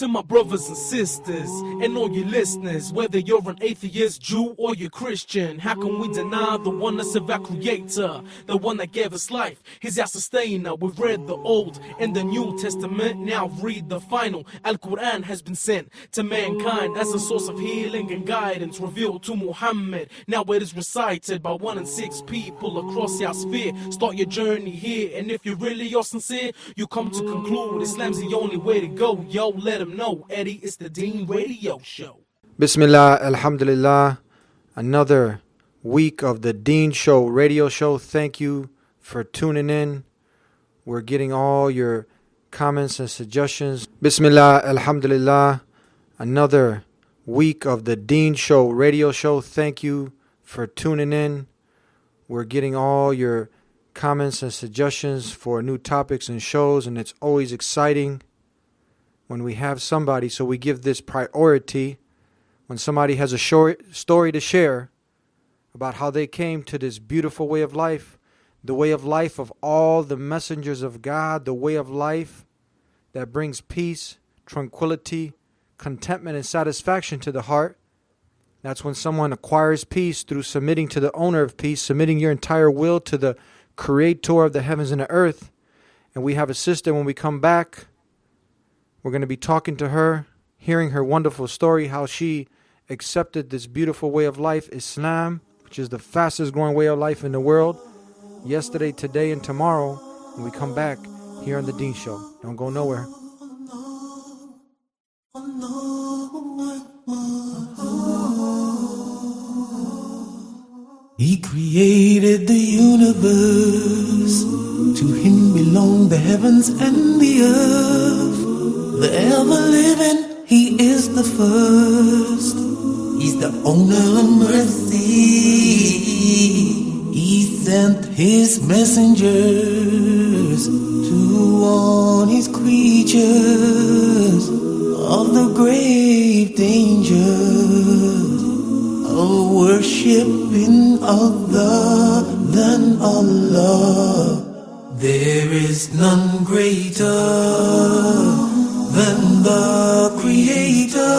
To my brothers and sisters, and all you listeners, whether you're an atheist, Jew, or you're Christian, how can we deny the one that's our creator, the one that gave us life? He's our sustainer. We've read the Old and the New Testament, now read the final. Al-Quran has been sent to mankind as a source of healing and guidance, revealed to Muhammad. Now it is recited by 1 in 6 people across our sphere. Start your journey here, and if you really are sincere, you come to conclude Islam's the only way to go. Yo, let them know, Eddie, it's the Deen Radio Show. Bismillah, alhamdulillah. Another week of the Deen Show radio show. Thank you for tuning in. We're getting all your comments and suggestions. Bismillah, alhamdulillah. Another week of the Deen Show radio show. Thank you for tuning in. We're getting all your comments and suggestions for new topics and shows, and it's always exciting when we have somebody, so we give this priority when somebody has a short story to share about how they came to this beautiful way of life, the way of life of all the messengers of God, the way of life that brings peace, tranquility, contentment, and satisfaction to the heart. That's when someone acquires peace through submitting to the owner of peace, submitting your entire will to the creator of the heavens and the earth. And we have a sister when we come back. We're going to be talking to her, hearing her wonderful story, how she accepted this beautiful way of life, Islam, which is the fastest growing way of life in the world, yesterday, today, and tomorrow, when we come back here on the Deen Show. Don't go nowhere. He created the universe. To him belong the heavens and the earth. The ever-living, he is the first. He's the owner of mercy. He sent his messengers to warn his creatures of the grave dangers of worshiping other than Allah. There is none greater than the Creator.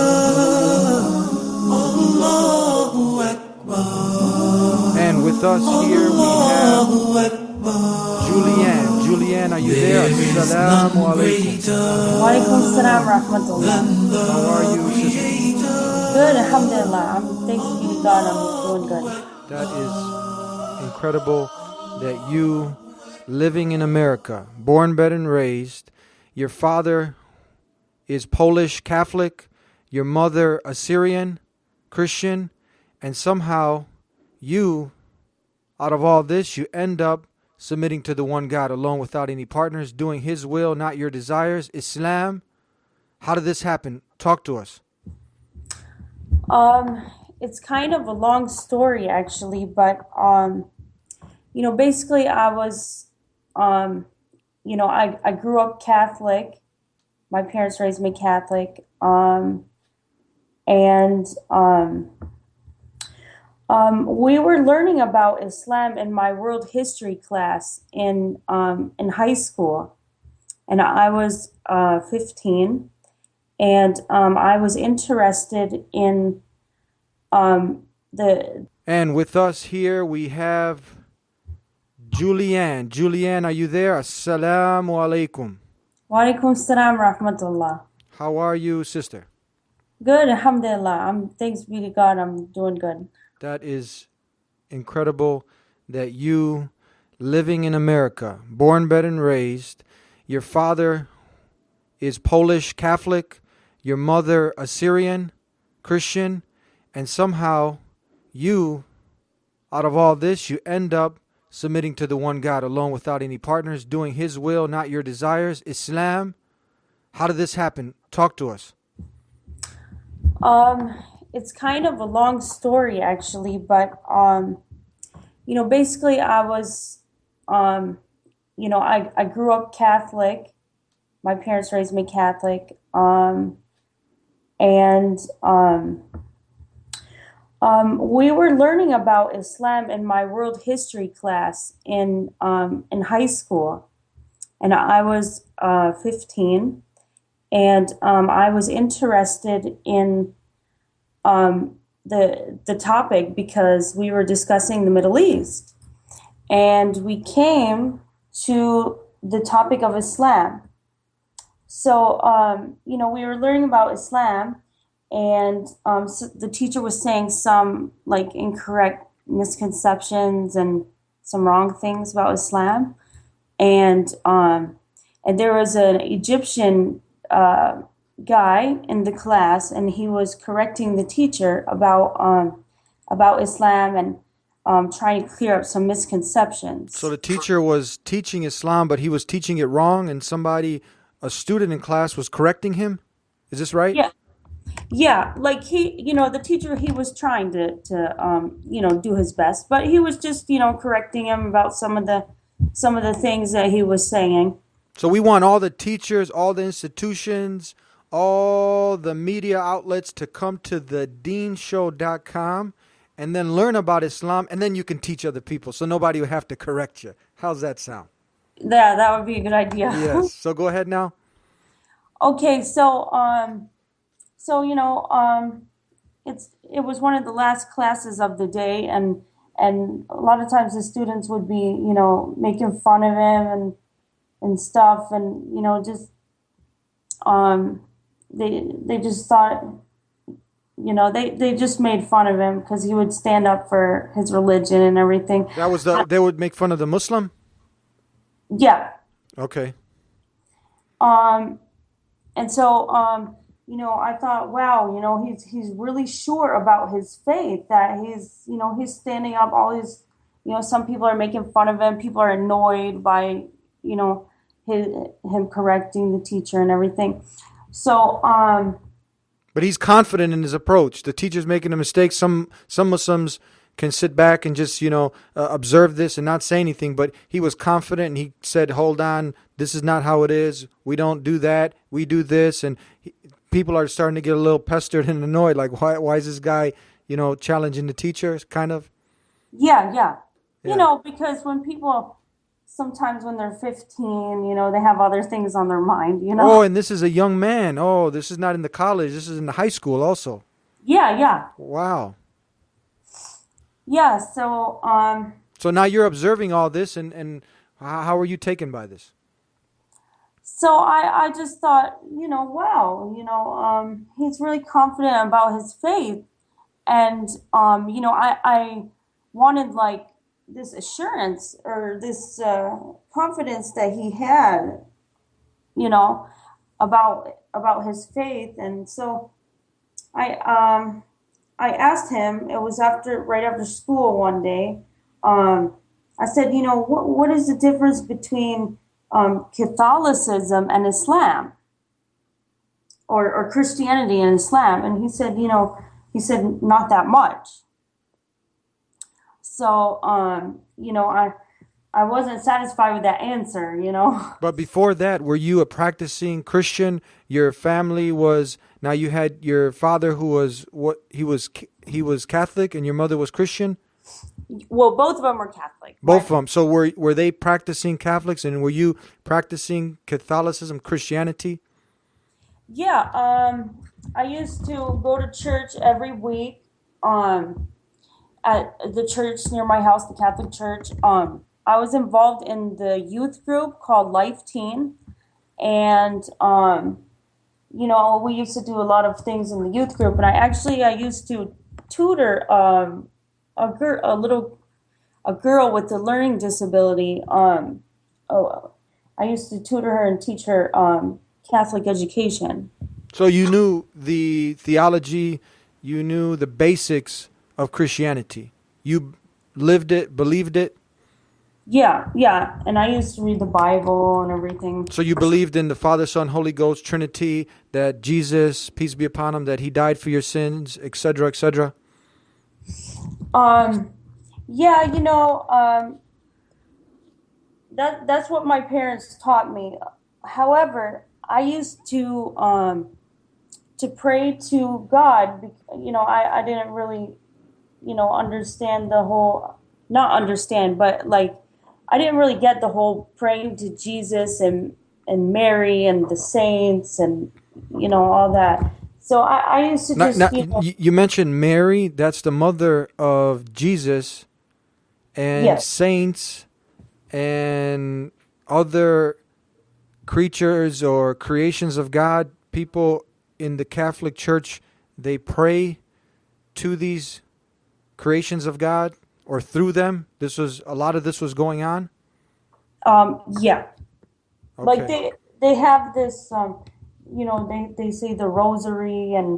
Allahu Akbar. And with us here we have Julianne. Julianne, are you there? Assalamu alaikum. Wa alaikum assalam rahmatullah. How are you, sister? Good, alhamdulillah. Thanks be to God, I'm doing good. That is incredible that you, living in America, born, bred, and raised, your father is Polish Catholic, your mother Assyrian Christian, and somehow you, out of all this, you end up submitting to the one God alone without any partners, doing his will, not your desires. Islam, how did this happen? Talk to us. It's kind of a long story actually, but basically I was I grew up Catholic. My parents raised me Catholic, we were learning about Islam in my world history class in high school, and I was 15, and I was interested in the. And with us here we have Julianne. Julianne, are you there? Assalamu alaikum. Wa alaikum assalam rahmatullah. How are you, sister? Good, alhamdulillah. Thanks be to God, I'm doing good. That is incredible that you, living in America, born, bred, and raised, your father is Polish Catholic, your mother Assyrian Christian, and somehow you, out of all this, you end up submitting to the one God alone without any partners, doing his will, not your desires. Islam, how did this happen? Talk to us. It's kind of a long story actually, but basically I was I grew up Catholic. My parents raised me Catholic, we were learning about Islam in my world history class in high school, and I was 15, and I was interested in the topic because we were discussing the Middle East, and we came to the topic of Islam. So, we were learning about Islam, and so the teacher was saying some like incorrect misconceptions and some wrong things about Islam, and there was an Egyptian guy in the class, and he was correcting the teacher about Islam and trying to clear up some misconceptions. So the teacher was teaching Islam, but he was teaching it wrong, and a student in class was correcting him? Is this right? Yeah. Yeah, like the teacher, he was trying to do his best, but he was just, correcting him about some of the things that he was saying. So we want all the teachers, all the institutions, all the media outlets to come to the deanshow.com and then learn about Islam, and then you can teach other people so nobody will have to correct you. How's that sound? Yeah, that would be a good idea. Yes. So go ahead now. Okay, so it was one of the last classes of the day, and a lot of times the students would be, making fun of him and stuff, and just they just thought, they just made fun of him because he would stand up for his religion and everything. That was they would make fun of the Muslim? Yeah. Okay. And so I thought, wow, he's really sure about his faith, that he's standing up. All his, some people are making fun of him. People are annoyed by, him correcting the teacher and everything. So, but he's confident in his approach. The teacher's making a mistake. Some Muslims can sit back and just, observe this and not say anything. But he was confident, and he said, hold on, this is not how it is. We don't do that. We do this. And people are starting to get a little pestered and annoyed. Like, why is this guy, challenging the teacher, kind of? Yeah. Because when people, sometimes when they're 15, they have other things on their mind, Oh, and this is a young man. Oh, this is not in the college. This is in the high school also. Yeah. Wow. Yeah, so... So now you're observing all this, and how are you taken by this? So I just thought, wow, he's really confident about his faith. And, I wanted, like, this assurance or this confidence that he had, about his faith. And so I asked him, it was right after school one day, I said, what is the difference between Catholicism and Islam, or Christianity and Islam? And he said, not that much. So, I wasn't satisfied with that answer, But before that, were you a practicing Christian? Your family was, now you had your father who was, he was Catholic, and your mother was Christian? Well, both of them were Catholic. Both of them. So were they practicing Catholics, and were you practicing Catholicism, Christianity? Yeah, I used to go to church every week at the church near my house, the Catholic church. I was involved in the youth group called Life Teen, and we used to do a lot of things in the youth group. And I used to tutor a girl with a learning disability. I used to tutor her and teach her Catholic education. So you knew the theology, you knew the basics of Christianity. You lived it, believed it? Yeah. And I used to read the Bible and everything. So you believed in the Father, Son, Holy Ghost, Trinity, that Jesus, peace be upon him, that he died for your sins, etc., etc.? Yeah, that's what my parents taught me. However, I used to pray to God. I didn't really, understand the whole, not understand, but like, I didn't really get the whole praying to Jesus and Mary and the saints and, all that. So I used to just, You mentioned Mary. That's the mother of Jesus and yes. saints and other creatures or creations of God. People in the Catholic Church, they pray to these creations of God or through them. A lot of this was going on. Yeah. Okay. Like they have this, they say the rosary, and,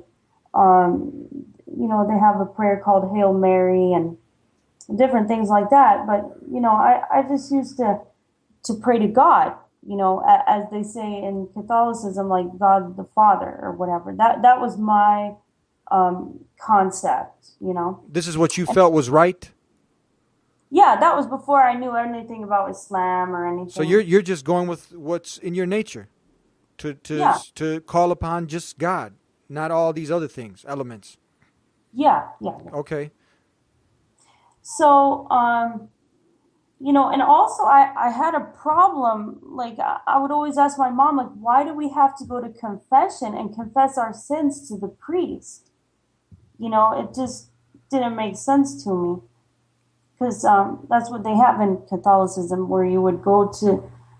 they have a prayer called Hail Mary and different things like that. But, I just used to pray to God, as they say in Catholicism, like God the Father or whatever. That was my concept, This is what you felt was right? Yeah, that was before I knew anything about Islam or anything. So you're just going with what's in your nature to call upon just God, not all these other things, elements. Yeah. Okay. So, and also I had a problem. Like I would always ask my mom, like, why do we have to go to confession and confess our sins to the priest? It just didn't make sense to me. Because that's what they have in Catholicism, where you would go to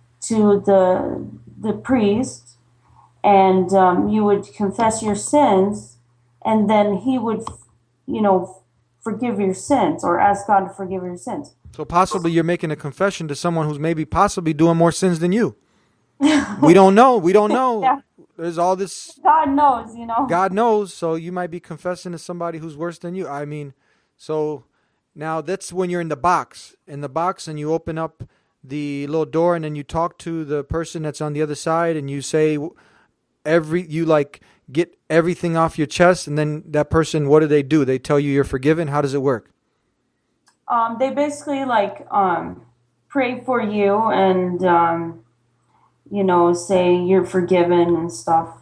the priest, and you would confess your sins, and then he would, forgive your sins, or ask God to forgive your sins. So possibly you're making a confession to someone who's maybe possibly doing more sins than you. We don't know. Yeah. There's all this. God knows, God knows. So you might be confessing to somebody who's worse than you. I mean, so. Now, that's when you're in the box, and you open up the little door, and then you talk to the person that's on the other side, and you say get everything off your chest, and then that person, what do? They tell you you're forgiven? How does it work? They basically pray for you and, say you're forgiven and stuff.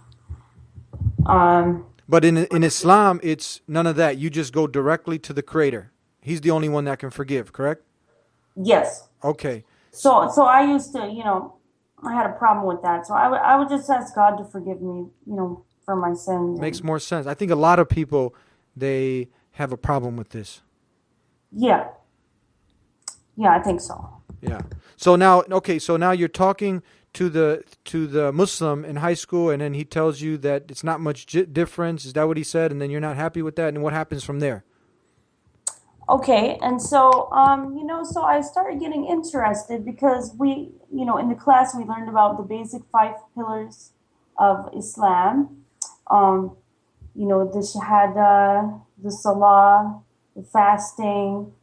But in Islam, it's none of that. You just go directly to the Creator. He's the only one that can forgive, correct? Yes. Okay. So I used to, I had a problem with that. So I would just ask God to forgive me, for my sins. Makes more sense. I think a lot of people, they have a problem with this. Yeah. Yeah, I think so. Yeah. So now you're talking to the Muslim in high school, and then he tells you that it's not much difference. Is that what he said? And then you're not happy with that, and what happens from there? Okay, and so, so I started getting interested because we, in the class we learned about the basic 5 pillars of Islam. The Shahada, the Salah, the fasting,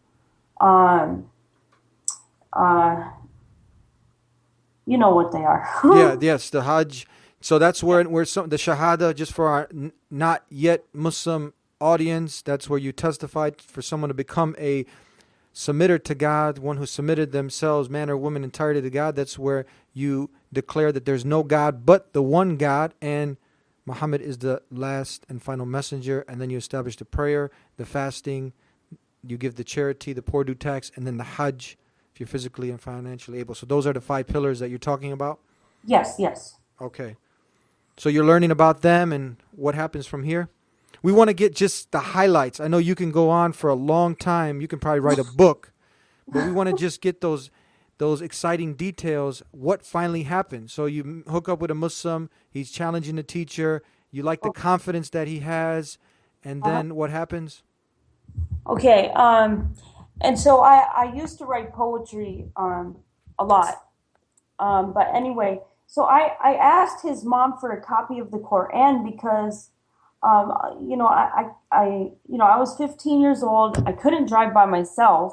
you know what they are. Yes, the Hajj. So that's where the Shahada, just for our not yet Muslim audience, that's where you testified for someone to become a submitter to God, one who submitted themselves, man or woman, entirely to God. That's where you declare that there's no God but the one God, and Muhammad is the last and final messenger. And then you establish the prayer, the fasting, you give the charity, the poor do tax, and then the Hajj if you're physically and financially able. So those are the 5 pillars that you're talking about? Yes. Okay. So you're learning about them, and what happens from here? We want to get just the highlights. I know you can go on for a long time. You can probably write a book, but we want to just get those exciting details. What finally happened? So you hook up with a Muslim. He's challenging the teacher. You like the confidence that he has, and then what happens? Okay. And so I used to write poetry a lot. But anyway, so I asked his mom for a copy of the Quran because I was 15 years old. I couldn't drive by myself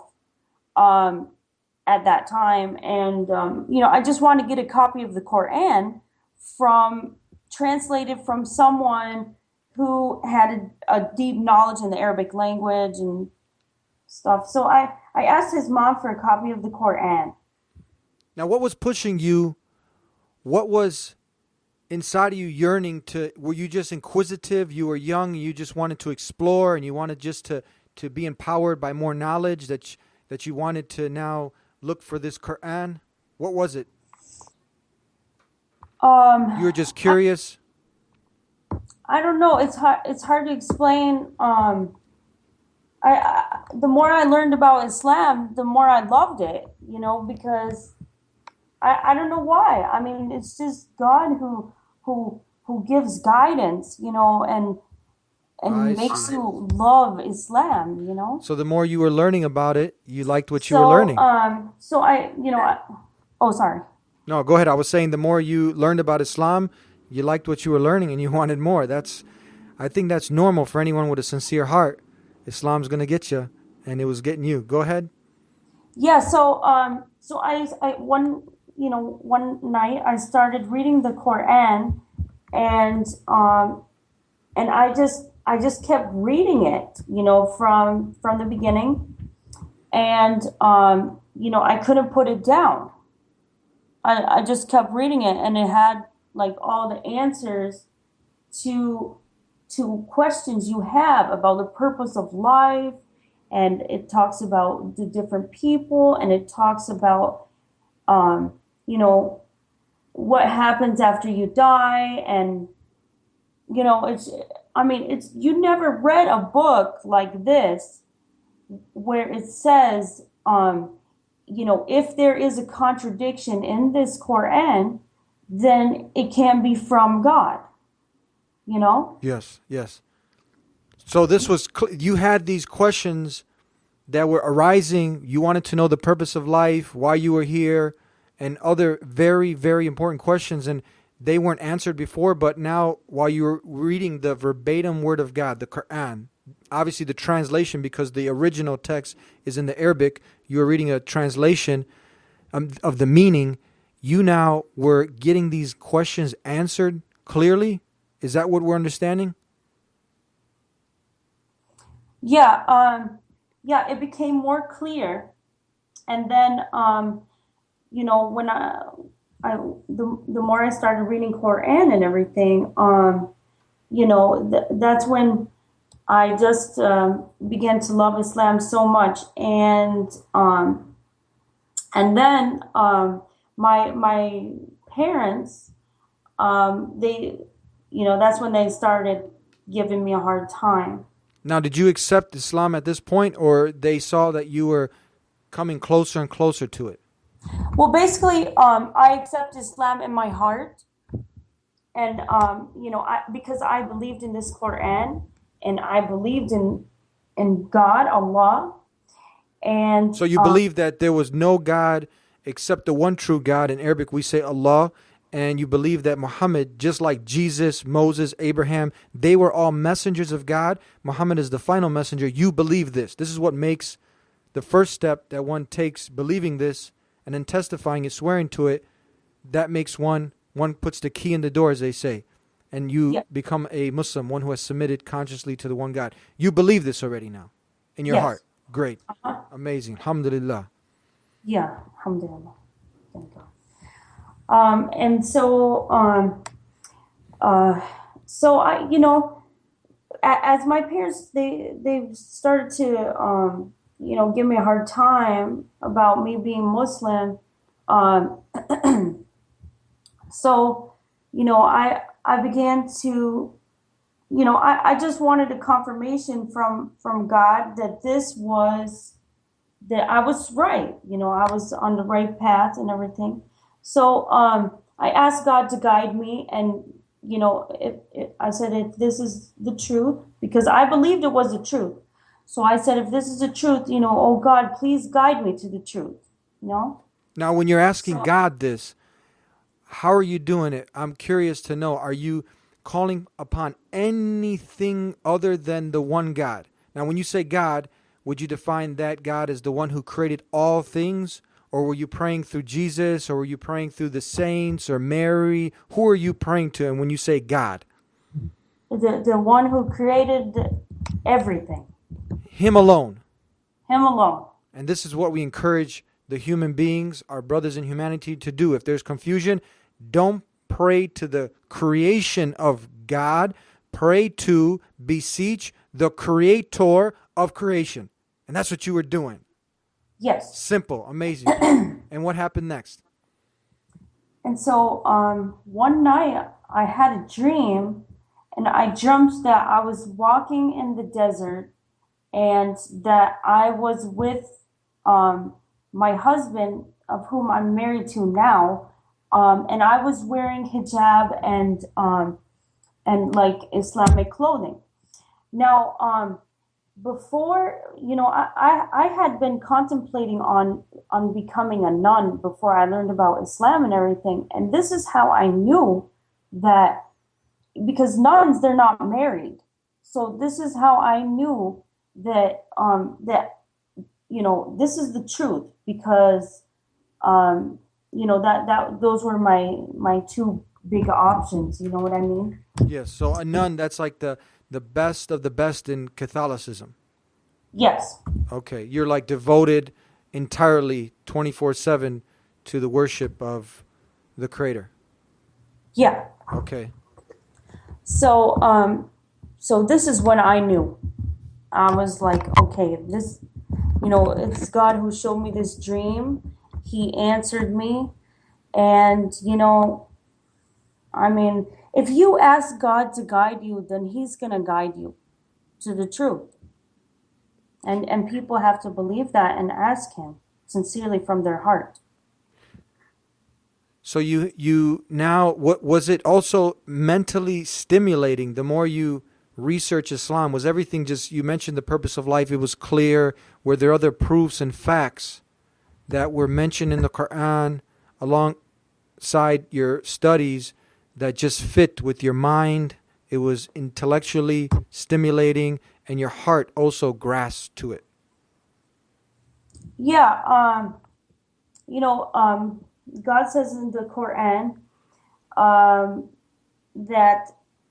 at that time. And, I just wanted to get a copy of the Quran translated from someone who had a deep knowledge in the Arabic language and stuff. So I asked his mom for a copy of the Quran. Now, what was pushing you? What was inside of you yearning to? Were you just inquisitive? You were young, and you just wanted to explore, and you wanted just to be empowered by more knowledge, that you wanted to now look for this Quran? What was it? You were just curious? I don't know. It's hard to explain. The more I learned about Islam, the more I loved it. Because I don't know why. I mean, it's just God who gives guidance. And I makes see. you love Islam. So the more you were learning about it, you liked what you were So learning. so oh, sorry. No, go ahead. I was saying the more you learned about Islam, you liked what you were learning and you wanted more. I think that's normal for anyone with a sincere heart. Islam's going to get you, and it was getting you. Go ahead. Yeah, so I one night I started reading the Quran, and I just kept reading it, from the beginning, and I couldn't put it down. I just kept reading it, and it had like all the answers to questions you have about the purpose of life, and it talks about the different people, and it talks about um, you know what happens after you die, and it's I mean it's you never read a book like this where it says if there is a contradiction in this Quran, then it can be from God, you know? Yes, yes. So this was, you had these questions that were arising. You wanted to know the purpose of life, why you were here, and other very, very important questions. And they weren't answered before, but now while you were reading the verbatim word of God, the Quran, obviously the translation, because the original text is in the Arabic, you were reading a translation of the meaning. You now were getting these questions answered clearly. Is that what we're understanding? Yeah, yeah, it became more clear. And then, when the more I started reading Quran and everything, that's when I just began to love Islam so much. And then my parents, they, that's when they started giving me a hard time. Now, did you accept Islam at this point, or they saw that you were coming closer and closer to it? Well, basically, I accept Islam in my heart, and because I believed in this Quran, and I believed in God, Allah, and So you believe that there was no God except the one true God. In Arabic, we say Allah. And you believe that Muhammad, just like Jesus, Moses, Abraham, they were all messengers of God. Muhammad is the final messenger. You believe this. This is what makes the first step that one takes, believing this and then testifying it, swearing to it. That makes one puts the key in the door, as they say. And you yeah, become a Muslim, one who has submitted consciously to the one God. You believe this already now in your yes, heart. Great. uh-huh. Amazing. Alhamdulillah. Yeah, alhamdulillah. Thank God. And so I, as my parents, they started to, give me a hard time about me being Muslim. Um, so, I began to, I just wanted a confirmation from God that that I was right. I was on the right path and everything. So I asked God to guide me, and I said, if this is the truth, because I believed it was the truth. So I said, if this is the truth, oh God, please guide me to the truth. You know. Now, when you're asking So God this, how are you doing it? I'm curious to know. Are you calling upon anything other than the one God? Now, when you say God, would you define that God as the one who created all things? Or were you praying through Jesus? Or were you praying through the saints or Mary? Who are you praying to? And when you say God, the one who created everything, Him alone. Him alone. And this is what we encourage the human beings, our brothers in humanity, to do. If there's confusion, don't pray to the creation of God. Pray to, beseech the creator of creation. And that's what you were doing. Yes. Simple, amazing. And what happened next? And so one night I had a dream, and I dreamt that I was walking in the desert and that I was with my husband, of whom I'm married to now, and I was wearing hijab and like Islamic clothing. Now, before, I had been contemplating on becoming a nun before I learned about Islam and everything, and this is how I knew that, because nuns, they're not married. So this is how I knew that this is the truth, because that those were my two big options, you know what I mean? Yes. So a nun, that's like the best of the best in Catholicism. Yes. Okay. You're like devoted entirely 24/7 to the worship of the Creator. Yeah. Okay. So this is when I knew. I was like, okay, this, it's God who showed me this dream. He answered me. And, I mean, if you ask God to guide you, then He's going to guide you to the truth. And people have to believe that and ask Him sincerely from their heart. So you now, what was it also mentally stimulating? The more you research Islam, was everything just, you mentioned the purpose of life, it was clear? Were there other proofs and facts that were mentioned in the Quran alongside your studies that just fit with your mind? It was intellectually stimulating and your heart also grasped to it. Yeah, God says in the Quran that,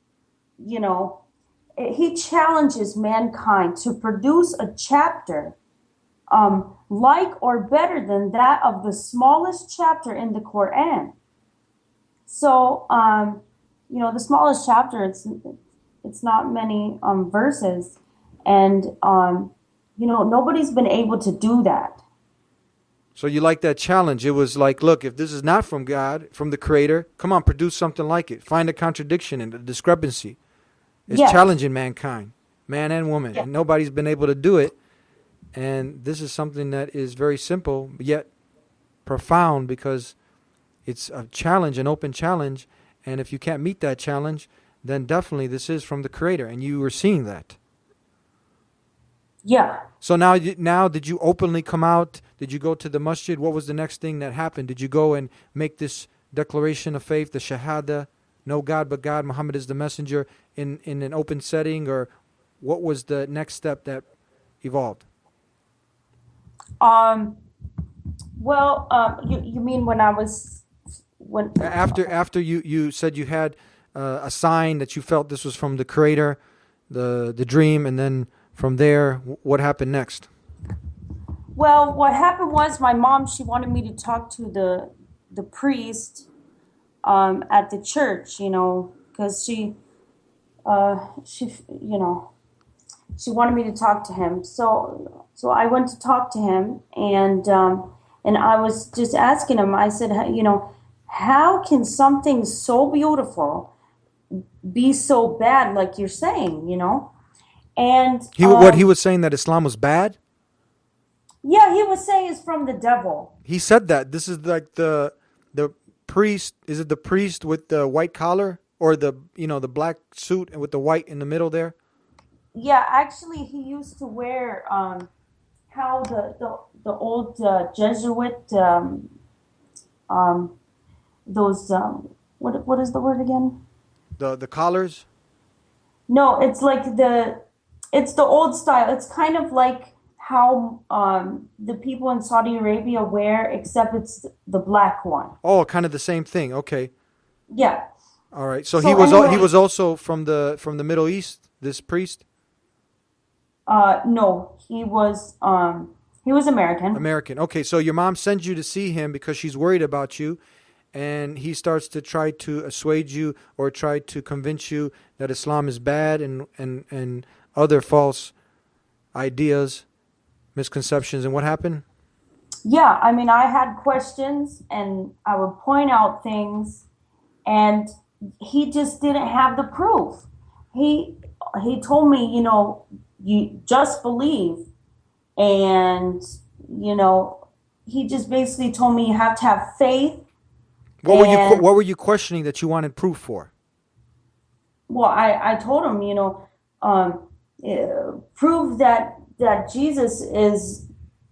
He challenges mankind to produce a chapter like or better than that of the smallest chapter in the Quran. So, the smallest chapter, it's not many verses, and nobody's been able to do that. So you like that challenge. It was like, look, if this is not from God, from the Creator, come on, produce something like it. Find a contradiction and a discrepancy. It's challenging mankind, man and woman, and nobody's been able to do it. And this is something that is very simple, yet profound, because it's a challenge, an open challenge. And if you can't meet that challenge, then definitely this is from the Creator, and you were seeing that. Yeah. So now, did you openly come out? Did you go to the masjid? What was the next thing that happened? Did you go and make this declaration of faith, the shahada, no God but God, Muhammad is the messenger, in an open setting, or what was the next step that evolved? You mean when after you said you had a sign that you felt this was from the Creator, the dream, and then from there, what happened next? Well, what happened was my mom, she wanted me to talk to the priest at the church, because she wanted me to talk to him. So I went to talk to him, and I was just asking him. I said, how can something so beautiful be so bad, like you're saying, And what he was saying, that Islam was bad? Yeah, he was saying it's from the devil. He said that. This is like the priest. Is it the priest with the white collar, or the black suit and with the white in the middle there? Yeah, actually, he used to wear how the old Jesuit those what is the word again? The collars? No, it's like it's the old style. It's kind of like how the people in Saudi Arabia wear, except it's the black one. Oh, kind of the same thing. Okay. Yeah. All right. So he was also from the Middle East, this priest? No, he was American. American. Okay, so your mom sends you to see him because she's worried about you, and he starts to try to assuage you or try to convince you that Islam is bad and other false ideas, misconceptions. And what happened? Yeah, I mean, I had questions and I would point out things, and he just didn't have the proof. he he told me, you just believe, and you know, he just basically told me you have to have faith. And What were you questioning that you wanted proof for? well, I told him, prove that Jesus is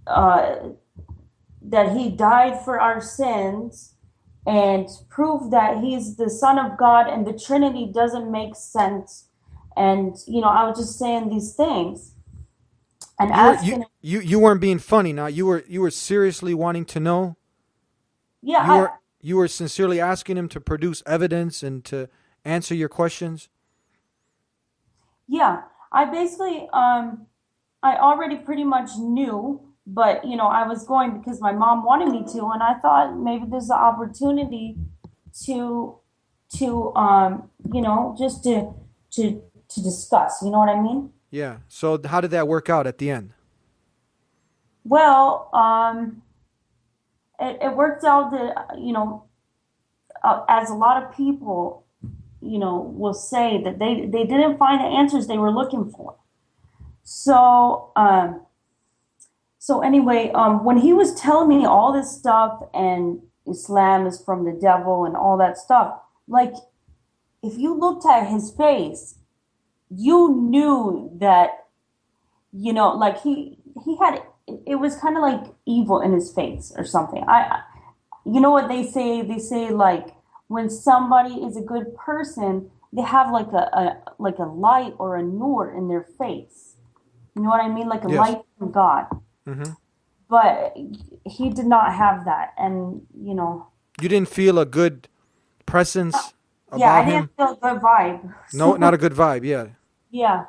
that he died for our sins, and prove that he's the Son of God, and the Trinity doesn't make sense. And I was just saying these things and You were asking him. you weren't being funny. Now you were seriously wanting to know. Yeah, You were sincerely asking him to produce evidence and to answer your questions. yeah. I basically I already pretty much knew, but I was going because my mom wanted me to, and I thought maybe there's an opportunity to just to discuss. You know what I mean? Yeah. So how did that work out at the end? Well, it worked out that as a lot of people will say that they didn't find the answers they were looking for. So so anyway, when he was telling me all this stuff and Islam is from the devil and all that stuff, like if you looked at his face, you knew that like he had it was kind of like evil in his face or something. You know what they say? They say like when somebody is a good person, they have like a light or a nur in their face. You know what I mean? Like a Yes. light from God. Hmm. But he did not have that, and You didn't feel a good presence yeah, I about him. didn't feel a good vibe. No, not a good vibe. Yeah. Yeah.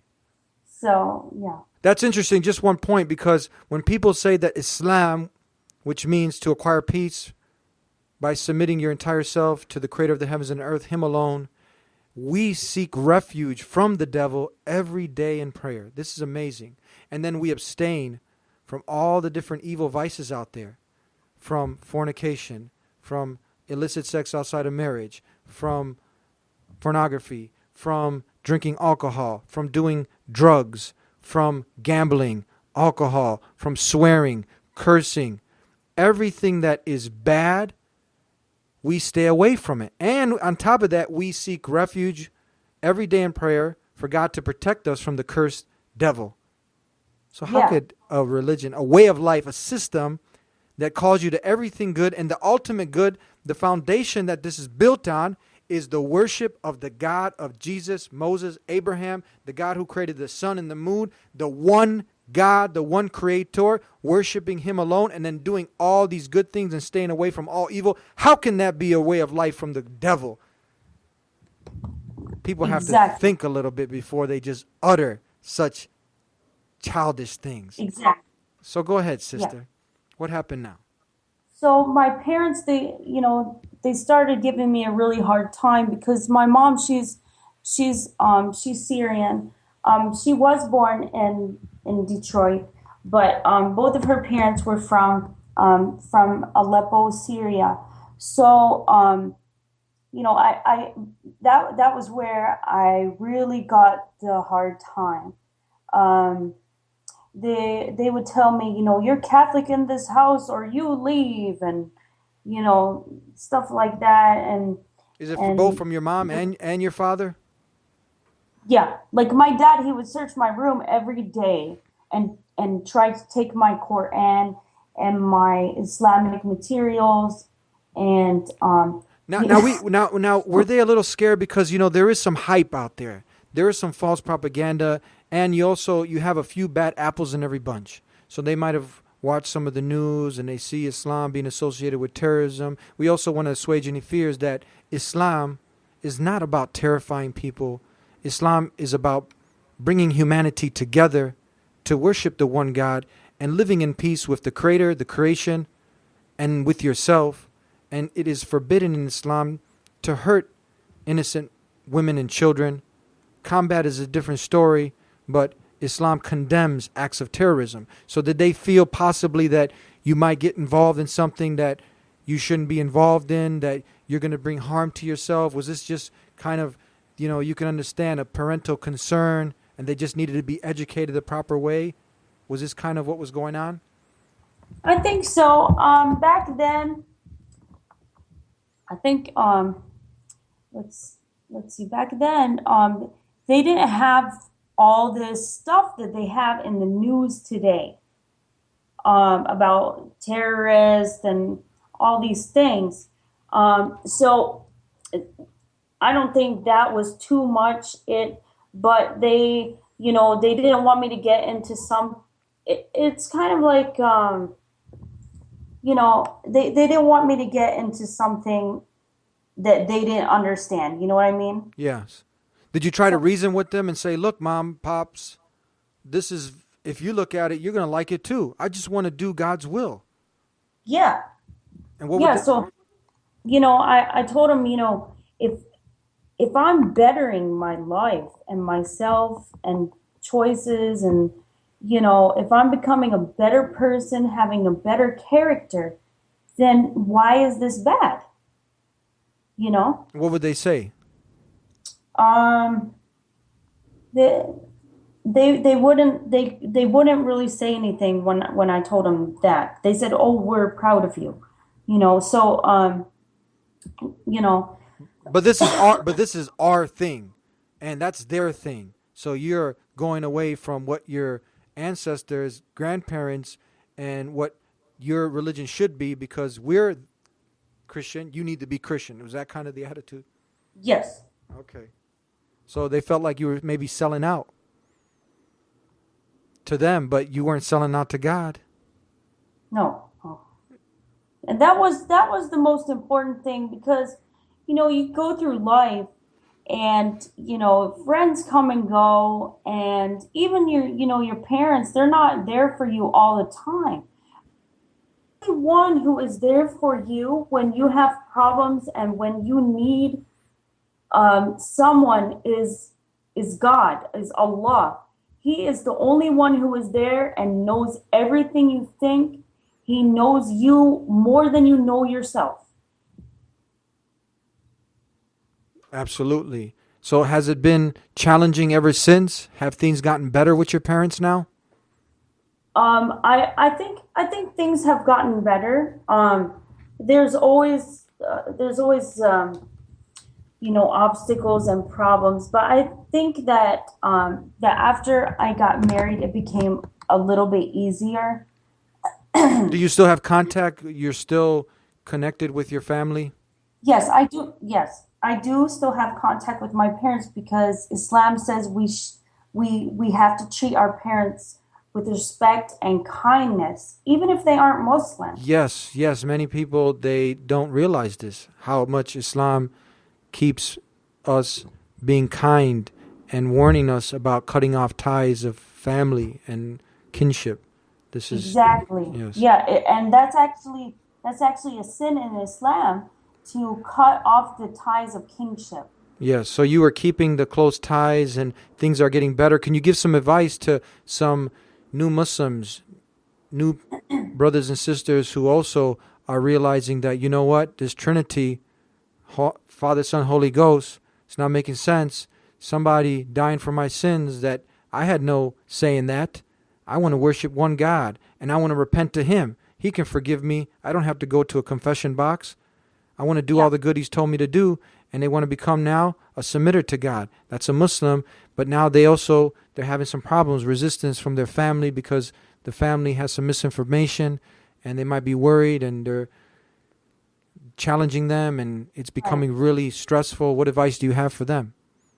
So yeah. That's interesting. Just one point, because when people say that Islam, which means to acquire peace by submitting your entire self to the creator of the heavens and earth, him alone, we seek refuge from the devil every day in prayer. This is amazing. And then we abstain from all the different evil vices out there, from fornication, from illicit sex outside of marriage, from pornography, from drinking alcohol, from doing drugs, from gambling, alcohol, from swearing, cursing. Everything that is bad, we stay away from it. And on top of that, we seek refuge every day in prayer for God to protect us from the cursed devil. So how Yeah. could a religion, a way of life, a system that calls you to everything good and the ultimate good, the foundation that this is built on is the worship of the God of Jesus, Moses, Abraham, the God who created the sun and the moon, the one God, the one creator, worshiping him alone, and then doing all these good things and staying away from all evil? How can that be a way of life from the devil? People have to Exactly. think a little bit before they just utter such childish things. Exactly. So go ahead, sister. What happened now? So my parents, they started giving me a really hard time because my mom, she's Syrian. She was born in Detroit, but both of her parents were from Aleppo, Syria. So I that was where I really got the hard time. They would tell me, you're Catholic in this house or you leave, and stuff like that. And Is it and both from your mom and your father? yeah, like my dad, he would search my room every day and try to take my Quran and my Islamic materials and Now were they a little scared because there is some hype out there. There is some false propaganda, and you have a few bad apples in every bunch. So they might have watched some of the news and they see Islam being associated with terrorism. We also want to assuage any fears that Islam is not about terrifying people. Islam is about bringing humanity together to worship the one God and living in peace with the Creator, the creation, and with yourself. And it is forbidden in Islam to hurt innocent women and children. Combat is a different story, but Islam condemns acts of terrorism. So did they feel possibly that you might get involved in something that you shouldn't be involved in, that you're going to bring harm to yourself? Was this just kind of, you can understand a parental concern and they just needed to be educated the proper way? Was this kind of what was going on? I think so. Back then, I think let's see. Back then, they didn't have all this stuff that they have in the news today, about terrorists and all these things. So I don't think that was too much. But they didn't want me to get into some. It's kind of like, they didn't want me to get into something that they didn't understand. You know what I mean? Yes. Did you try to reason with them and say, look, Mom, Pops, this is, if you look at it, you're going to like it too. I just want to do God's will. Yeah. And what Yeah. So, I told them, if I'm bettering my life and myself and choices and, if I'm becoming a better person, having a better character, then why is this bad? What would they say? They wouldn't really say anything when I told them that. They said, "Oh, we're proud of you," So But this is our thing, and that's their thing. So you're going away from what your ancestors, grandparents, and what your religion should be, because we're Christian. You need to be Christian. Was that kind of the attitude? Yes. Okay. So they felt like you were maybe selling out to them, but you weren't selling out to God. No. And that was the most important thing, because you go through life and friends come and go, and even your parents, they're not there for you all the time. The one who is there for you when you have problems and when you need someone is God, is Allah. He is the only one who is there and knows everything you think. He knows you more than you know yourself. Absolutely. So has it been challenging ever since? Have things gotten better with your parents now? I think things have gotten better. There's always obstacles and problems, but I think that that after I got married, it became a little bit easier. Do you still have contact? You're still connected with your family? Yes, I do. Yes, I do still have contact with my parents, because Islam says we have to treat our parents with respect and kindness, even if they aren't Muslim. Yes. Many people, they don't realize this, how much Islam keeps us being kind and warning us about cutting off ties of family and kinship. This is exactly. Yes. Yeah, and that's actually a sin in Islam, to cut off the ties of kinship. Yes. So you are keeping the close ties and things are getting better. Can you give some advice to some new Muslims, new brothers and sisters who also are realizing that, this Trinity, Father, Son, Holy Ghost, it's not making sense. Somebody dying for my sins, that I had no say in that. I want to worship one God, and I want to repent to Him. He can forgive me. I don't have to go to a confession box. I want to do all the good He's told me to do, and they want to become now a submitter to God. That's a Muslim, but now they're having some problems, resistance from their family, because the family has some misinformation, and they might be worried, and they're challenging them, and it's becoming really stressful. What advice do you have for them?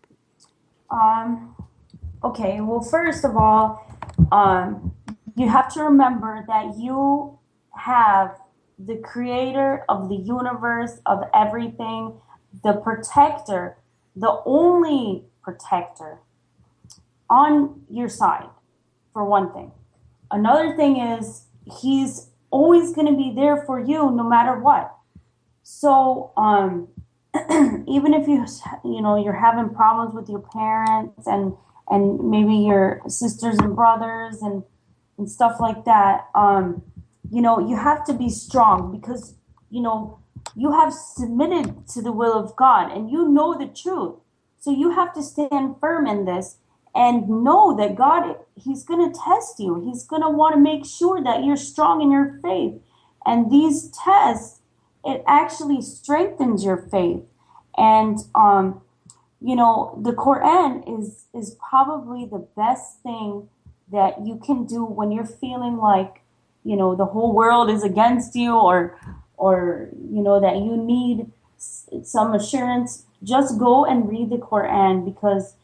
Okay, well, first of all, you have to remember that you have the creator of the universe, of everything, the protector, the only protector on your side, for one thing. Another thing is, He's always going to be there for you no matter what. So even if you're having problems with your parents and maybe your sisters and brothers and stuff like that, you have to be strong, because you have submitted to the will of God and you know the truth. So you have to stand firm in this and know that God, He's going to test you. He's going to want to make sure that you're strong in your faith. And these tests, it actually strengthens your faith. And, the Quran is probably the best thing that you can do when you're feeling like, the whole world is against you, or that you need some assurance. Just go and read the Quran, because,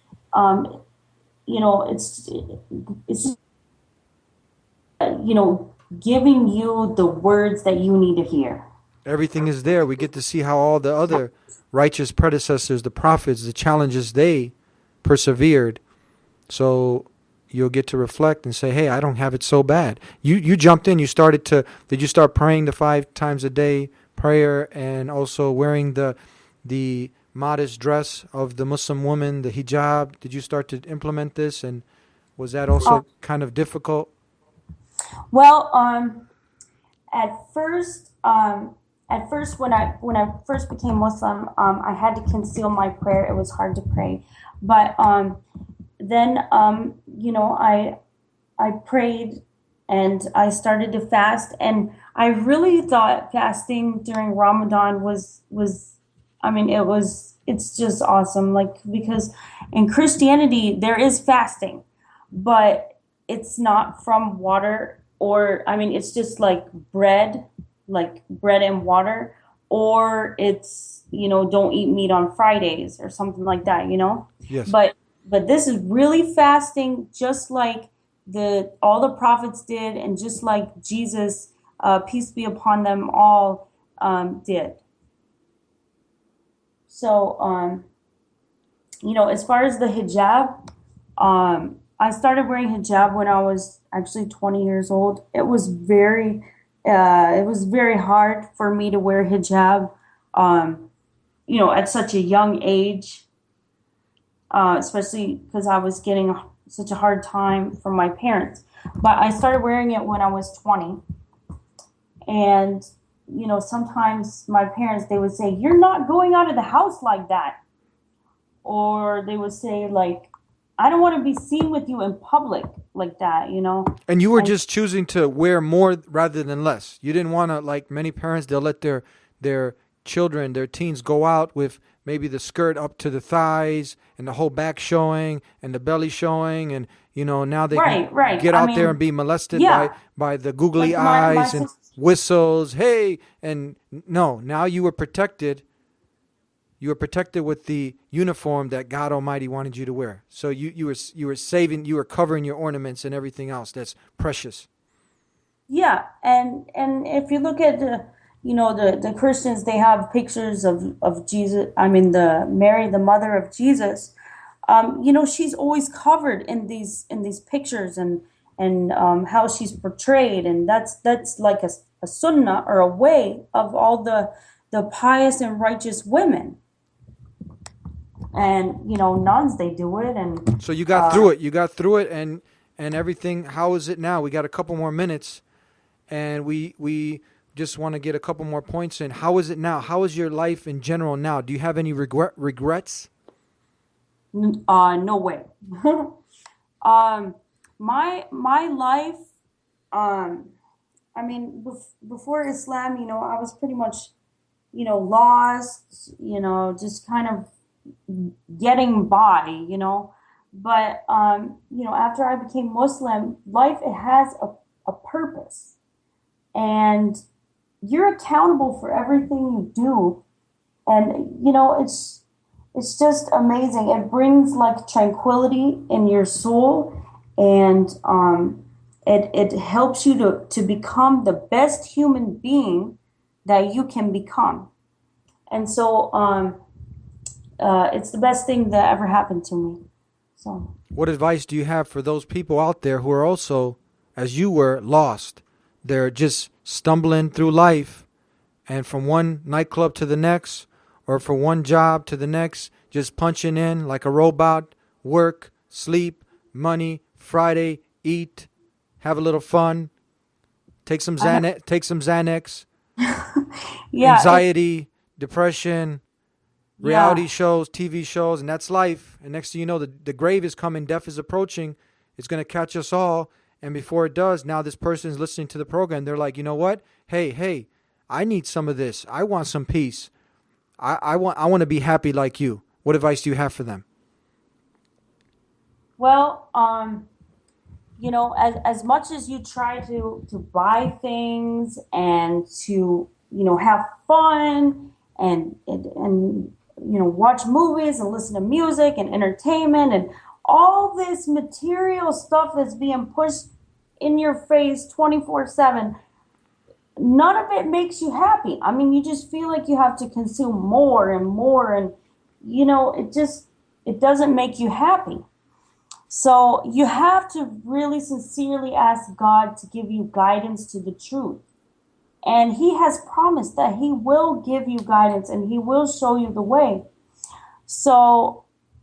it's giving you the words that you need to hear. Everything is there. We get to see how all the other righteous predecessors, the prophets, the challenges they persevered. So you'll get to reflect and say, hey, I don't have it so bad. You jumped in. Did you start praying the 5 times a day prayer, and also wearing the modest dress of the Muslim woman, the hijab? Did you start to implement this, and was that also kind of difficult? Well, at first when I first became Muslim, I had to conceal my prayer. It was hard to pray, but then I prayed, and I started to fast, and I really thought fasting during Ramadan it's just awesome. Like, because in Christianity there is fasting, but it's not from water, or it's just like bread and water, or it's, don't eat meat on Fridays or something like that, Yes. But this is really fasting, just like all the prophets did, and just like Jesus, peace be upon them all, did. So, as far as the hijab, I started wearing hijab when I was actually 20 years old. It was very hard for me to wear hijab, at such a young age, especially because I was getting such a hard time from my parents. But I started wearing it when I was 20. And, sometimes my parents, they would say, you're not going out of the house like that. Or they would say, like, I don't want to be seen with you in public like that, And you were just choosing to wear more rather than less. You didn't want to, like many parents, they'll let their children, their teens go out with maybe the skirt up to the thighs and the whole back showing and the belly showing, and now they can get out there and be molested by the googly eyes and whistles. Hey, and no, now you were protected. You were protected with the uniform that God Almighty wanted you to wear. So you were covering your ornaments and everything else that's precious. Yeah, and if you look at the Christians, they have pictures of Jesus. The Mary, the mother of Jesus. She's always covered in these pictures, and how she's portrayed, and that's like a sunnah, or a way of all the pious and righteous women. And nuns, they do it, and so you got through it. You got through it, and everything. How is it now? We got a couple more minutes, and we just want to get a couple more points in. How is it now? How is your life in general now? Do you have any regrets? No way. My life. Before Islam, I was pretty much, lost. Just kind of getting by, but after I became Muslim, life, it has a purpose, and you're accountable for everything you do, and it's just amazing. It brings like tranquility in your soul, and it helps you to become the best human being that you can become, and so it's the best thing that ever happened to me. So, what advice do you have for those people out there who are also, as you were, lost? They're just stumbling through life, and from one nightclub to the next, or from one job to the next, just punching in like a robot, work, sleep, money, Friday, eat, have a little fun, take some Xanax, yeah, anxiety, depression. reality shows, TV shows, and that's life. And next thing you know, the grave is coming, death is approaching. It's going to catch us all. And before it does, now this person is listening to the program. They're like, you know what? Hey, I need some of this. I want some peace. I want to be happy like you. What advice do you have for them? Well, as much as you try to buy things and to, have fun and watch movies and listen to music and entertainment and all this material stuff that's being pushed in your face 24/7, none of it makes you happy. I mean, you just feel like you have to consume more and more, and it doesn't make you happy. So you have to really sincerely ask God to give you guidance to the truth. And he has promised that he will give you guidance and he will show you the way. So,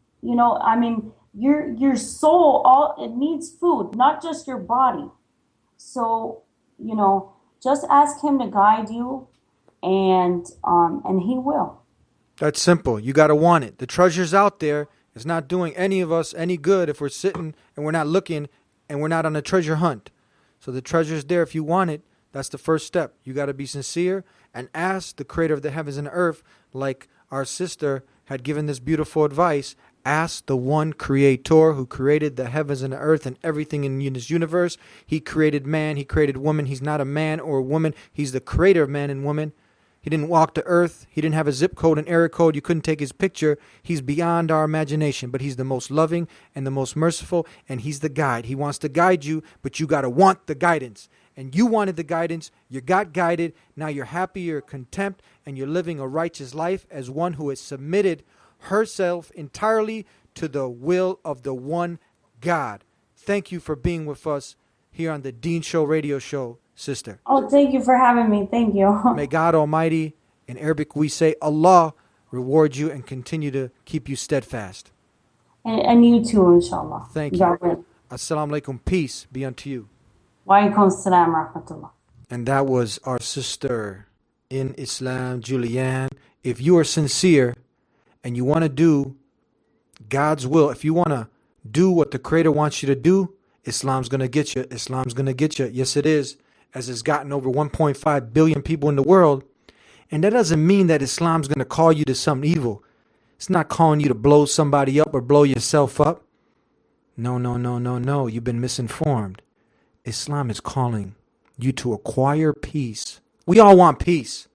your soul, it needs food, not just your body. So, just ask him to guide you and he will. That's simple. You got to want it. The treasure's out there. It's not doing any of us any good if we're sitting and we're not looking and we're not on a treasure hunt. So the treasure's there if you want it. That's the first step. You got to be sincere and ask the creator of the heavens and earth, like our sister had given this beautiful advice. Ask the one creator who created the heavens and the earth and everything in this universe. He created man. He created woman. He's not a man or a woman. He's the creator of man and woman. He didn't walk the earth. He didn't have a zip code, an area code. You couldn't take his picture. He's beyond our imagination, but he's the most loving and the most merciful, and he's the guide. He wants to guide you, but you got to want the guidance. And you wanted the guidance. You got guided. Now you're happy, you're content, and you're living a righteous life as one who has submitted herself entirely to the will of the one God. Thank you for being with us here on the Dean Show radio show, sister. Oh, thank you for having me. Thank you. May God Almighty, in Arabic we say Allah, reward you and continue to keep you steadfast. And you too, inshallah. Thank you. Assalamu alaikum. Peace be unto you. Wa alaikum assalam rahmatullah. And that was our sister in Islam, Julianne. If you are sincere and you want to do God's will, if you want to do what the Creator wants you to do, Islam's going to get you. Islam's going to get you. Yes, it is. As it's gotten over 1.5 billion people in the world. And that doesn't mean that Islam's going to call you to something evil. It's not calling you to blow somebody up or blow yourself up. No. You've been misinformed. Islam is calling you to acquire peace. We all want peace.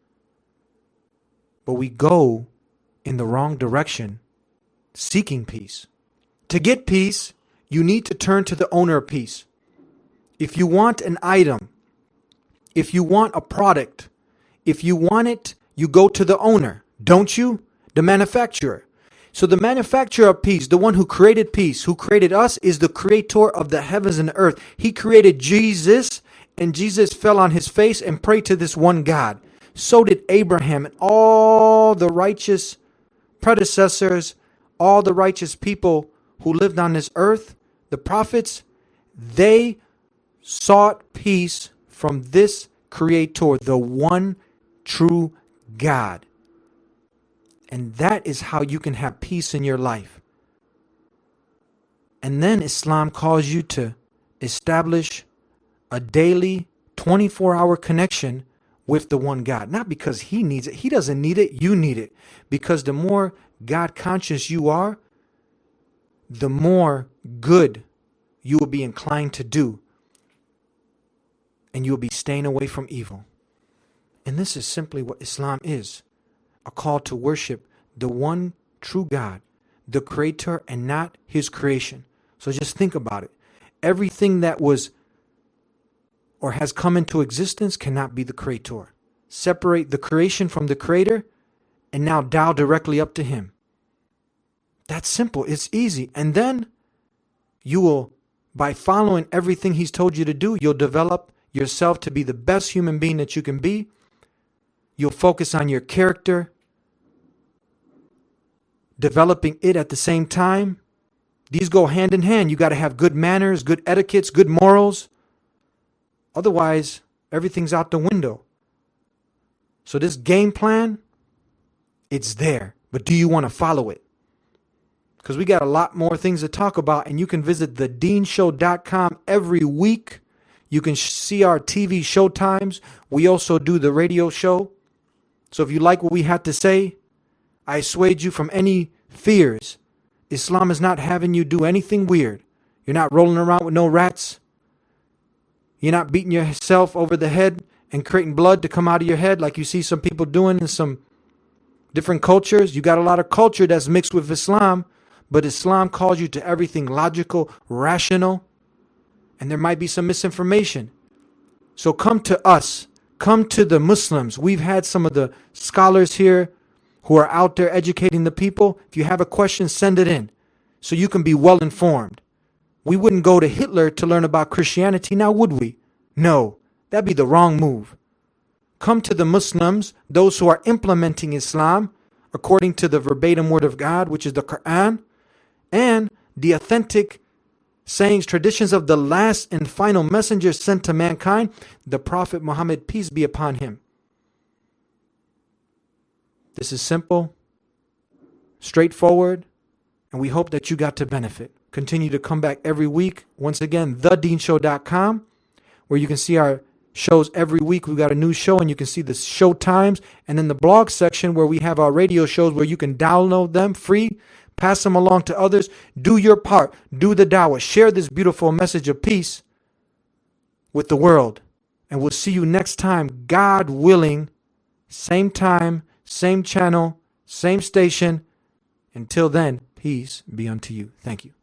But we go in the wrong direction seeking peace. To get peace, you need to turn to the owner of peace. If you want an item, if you want a product, if you want it, you go to the owner, don't you? The manufacturer. So the manufacturer of peace, the one who created peace, who created us, is the creator of the heavens and the earth. He created Jesus, and Jesus fell on his face and prayed to this one God. So did Abraham and all the righteous predecessors, all the righteous people who lived on this earth, the prophets. They sought peace from this creator, the one true God. And that is how you can have peace in your life. And then Islam calls you to establish a daily 24-hour connection with the one God. Not because he needs it. He doesn't need it. You need it. Because the more God conscious you are, the more good you will be inclined to do. And you will be staying away from evil. And this is simply what Islam is. A call to worship the one true God, the creator, and not his creation. So just think about it. Everything that was or has come into existence cannot be the creator. Separate the creation from the creator and now dial directly up to him. That's simple. It's easy. And then you will, by following everything he's told you to do, you'll develop yourself to be the best human being that you can be. You'll focus on your character, developing it at the same time. These go hand in hand. You got to have good manners, good etiquettes, good morals. Otherwise, everything's out the window. So this game plan, it's there. But do you want to follow it? Because we got a lot more things to talk about, and you can visit thedeanshow.com every week. You can see our TV show times. We also do the radio show. So if you like what we had to say, I assuage you from any fears. Islam is not having you do anything weird. You're not rolling around with no rats. You're not beating yourself over the head and creating blood to come out of your head like you see some people doing in some different cultures. You got a lot of culture that's mixed with Islam, but Islam calls you to everything logical, rational, and there might be some misinformation. So come to us. Come to the Muslims. We've had some of the scholars here who are out there educating the people. If you have a question, send it in so you can be well informed. We wouldn't go to Hitler to learn about Christianity, now would we? No, that'd be the wrong move. Come to the Muslims, those who are implementing Islam according to the verbatim word of God, which is the Quran, and the authentic sayings, traditions of the last and final messenger sent to mankind, the Prophet Muhammad, peace be upon him. This is simple, straightforward, and we hope that you got to benefit. Continue to come back every week. Once again, thedeanshow.com, where you can see our shows every week. We've got a new show, and you can see the show times. And in the blog section, where we have our radio shows, where you can download them free, pass them along to others. Do your part. Do the dawah. Share this beautiful message of peace with the world. And we'll see you next time, God willing. Same time, same channel, same station. Until then, peace be unto you. Thank you.